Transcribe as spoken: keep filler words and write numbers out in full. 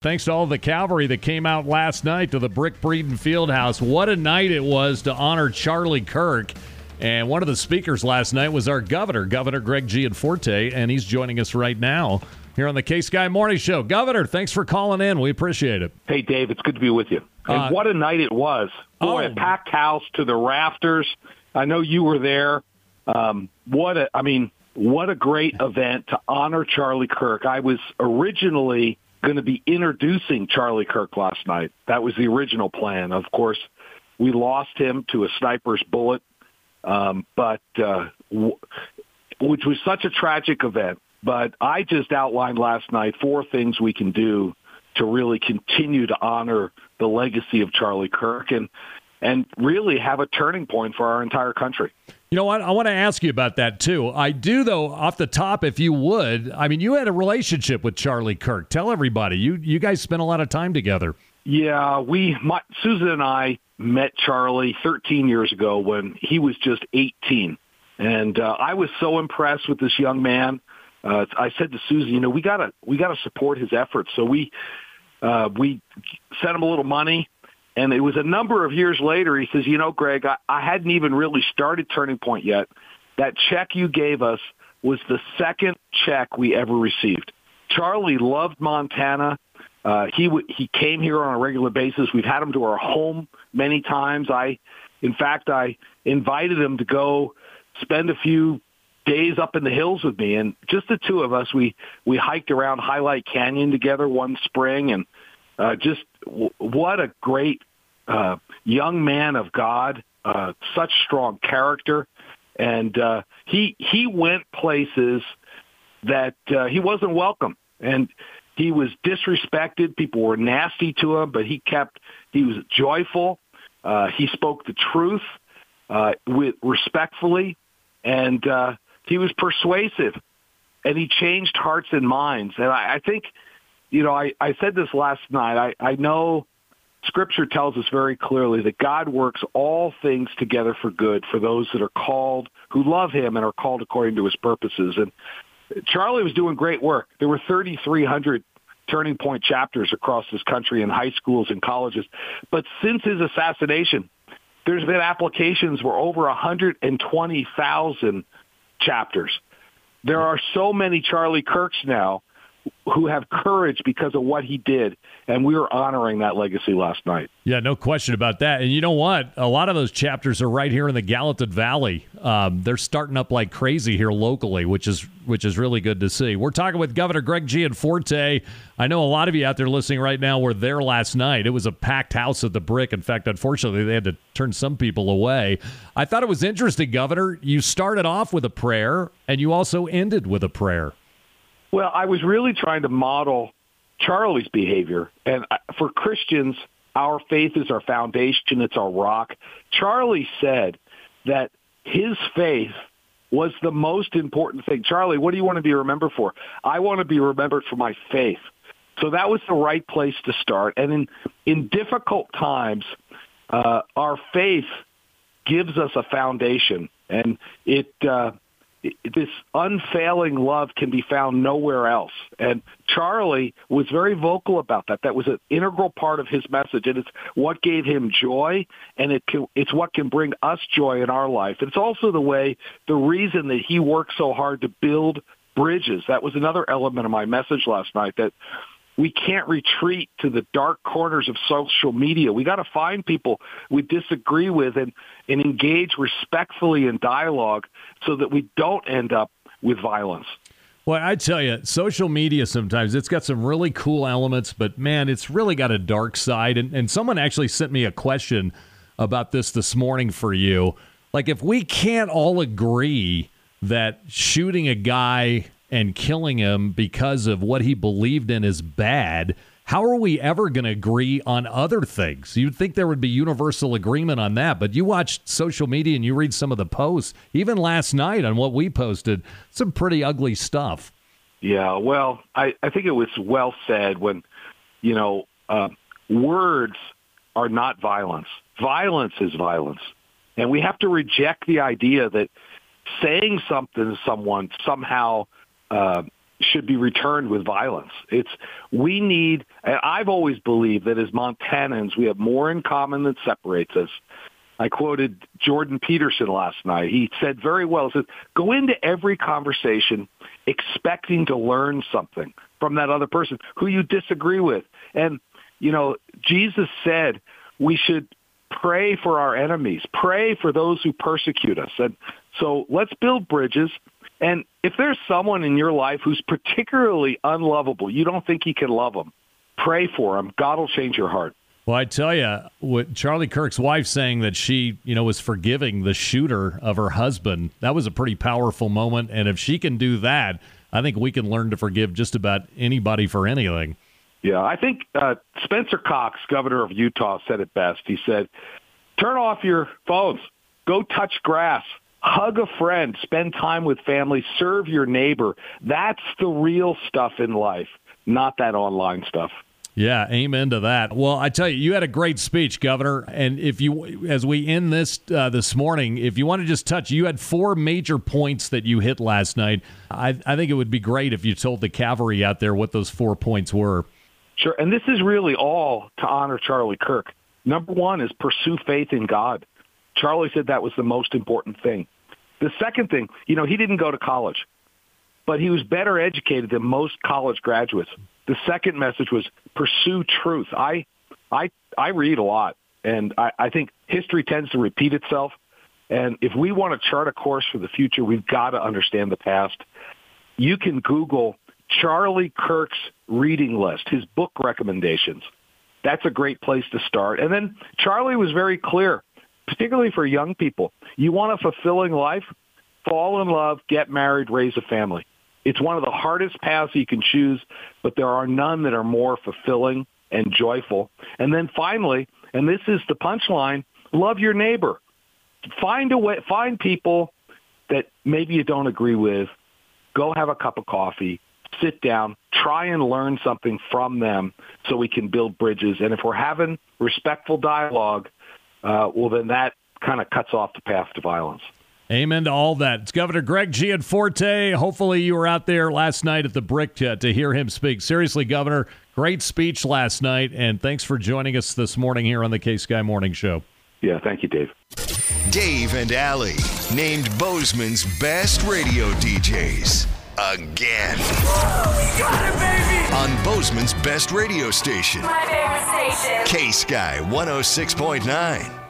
Thanks to all the cavalry that came out last night to the Brick Breeden Fieldhouse. What a night it was to honor Charlie Kirk. And one of the speakers last night was our governor, Governor Greg Gianforte, and he's joining us right now here on the K-Sky Morning Show. Governor, thanks for calling in. We appreciate it. Hey, Dave, it's good to be with you. And uh, what a night it was. Boy, oh. a packed house to the rafters. I know you were there. Um, what a, I mean, what a great event to honor Charlie Kirk. I was originally going to be introducing Charlie Kirk last night. That was the original plan. Of course, we lost him to a sniper's bullet, um, but uh, w- which was such a tragic event. But I just outlined last night four things we can do to really continue to honor the legacy of Charlie Kirk and and really have a turning point for our entire country. You know what? I want to ask you about that, too. I do, though, off the top, if you would. I mean, you had a relationship with Charlie Kirk. Tell everybody. You you guys spent a lot of time together. Yeah, we, my, Susan and I met Charlie thirteen years ago when he was just eighteen. And uh, I was so impressed with this young man. Uh, I said to Susan, you know, we gotta we gotta support his efforts. So we uh, we sent him a little money. And it was a number of years later, he says, you know, Greg, I, I hadn't even really started Turning Point yet. That check you gave us was the second check we ever received. Charlie loved Montana. Uh, he w- he came here on a regular basis. We've had him to our home many times. I, in fact, I invited him to go spend a few days up in the hills with me. And just the two of us, we, we hiked around Highlight Canyon together one spring, and Uh, just w- what a great uh, young man of God, uh, such strong character. And uh, he he went places that uh, he wasn't welcome. And he was disrespected. People were nasty to him, but he kept, he was joyful. Uh, he spoke the truth uh, with respectfully, and uh, he was persuasive. And he changed hearts and minds. And I, I think, you know, I, I said this last night. I, I know Scripture tells us very clearly that God works all things together for good for those that are called, who love him and are called according to his purposes. And Charlie was doing great work. There were thirty-three hundred Turning Point chapters across this country in high schools and colleges. But since his assassination, there's been applications for over one hundred twenty thousand chapters. There are so many Charlie Kirks now who have courage because of what he did, and we were honoring that legacy last night. Yeah, no question about that. And you know what? A lot of those chapters are right here in the Gallatin Valley. Um, they're starting up like crazy here locally, which is which is really good to see. We're talking with Governor Greg Gianforte. I know a lot of you out there listening right now were there last night. It was a packed house at the Brick. In fact, unfortunately, they had to turn some people away. I thought it was interesting, Governor. You started off with a prayer, and you also ended with a prayer. Well, I was really trying to model Charlie's behavior. And for Christians, our faith is our foundation. It's our rock. Charlie said that his faith was the most important thing. Charlie, what do you want to be remembered for? I want to be remembered for my faith. So that was the right place to start. And in, in difficult times, uh, our faith gives us a foundation. And it... Uh, this unfailing love can be found nowhere else. And Charlie was very vocal about that. That was an integral part of his message, and it's what gave him joy, and it can, it's what can bring us joy in our life. It's also the way, the reason that he worked so hard to build bridges. That was another element of my message last night, that we can't retreat to the dark corners of social media. We got to find people we disagree with and, and engage respectfully in dialogue so that we don't end up with violence. Well, I tell you, social media sometimes, it's got some really cool elements, but man, it's really got a dark side. And, and someone actually sent me a question about this this morning for you. Like, if we can't all agree that shooting a guy and killing him because of what he believed in is bad, how are we ever going to agree on other things? You'd think there would be universal agreement on that, but you watch social media and you read some of the posts, even last night on what we posted, some pretty ugly stuff. Yeah, well, I, I think it was well said when, you know, uh, words are not violence. Violence is violence. And we have to reject the idea that saying something to someone somehow uh, should be returned with violence. It's we need, and I've always believed that as Montanans, we have more in common than separates us. I quoted Jordan Peterson last night. He said very well, he said, go into every conversation expecting to learn something from that other person who you disagree with. And, you know, Jesus said we should pray for our enemies, pray for those who persecute us. And so let's build bridges. And if there's someone in your life who's particularly unlovable, you don't think you can love them, pray for them. God will change your heart. Well, I tell you, what Charlie Kirk's wife saying that she, you know, was forgiving the shooter of her husband, that was a pretty powerful moment. And if she can do that, I think we can learn to forgive just about anybody for anything. Yeah, I think uh, Spencer Cox, governor of Utah, said it best. He said, turn off your phones, go touch grass, hug a friend, spend time with family, serve your neighbor. That's the real stuff in life, not that online stuff. Yeah, amen to that. Well, I tell you, you had a great speech, Governor. And if you, as we end this uh, this morning, if you want to just touch, you had four major points that you hit last night. I, I think it would be great if you told the cavalry out there what those four points were. Sure, and this is really all to honor Charlie Kirk. Number one is pursue faith in God. Charlie said that was the most important thing. The second thing, you know, he didn't go to college, but he was better educated than most college graduates. The second message was pursue truth. I I, I read a lot, and I, I think history tends to repeat itself. And if we want to chart a course for the future, we've got to understand the past. You can Google Charlie Kirk's reading list, his book recommendations. That's a great place to start. And then Charlie was very clear, particularly for young people. You want a fulfilling life? Fall in love, get married, raise a family. It's one of the hardest paths you can choose, but there are none that are more fulfilling and joyful. And then finally, and this is the punchline, love your neighbor. Find a way, find people that maybe you don't agree with. Go have a cup of coffee, sit down, try and learn something from them so we can build bridges. And if we're having respectful dialogue, uh, well, then that kind of cuts off the path to violence. Amen to all that. It's Governor Greg Gianforte. Hopefully you were out there last night at the Brick to, to hear him speak. Seriously, Governor, great speech last night, and thanks for joining us this morning here on the K-Sky Morning Show. Yeah, thank you, Dave. Dave and Allie, named Bozeman's best radio D Js. Again. Oh, we got it, baby! On Bozeman's best radio station. My favorite station. K-Sky one oh six point nine.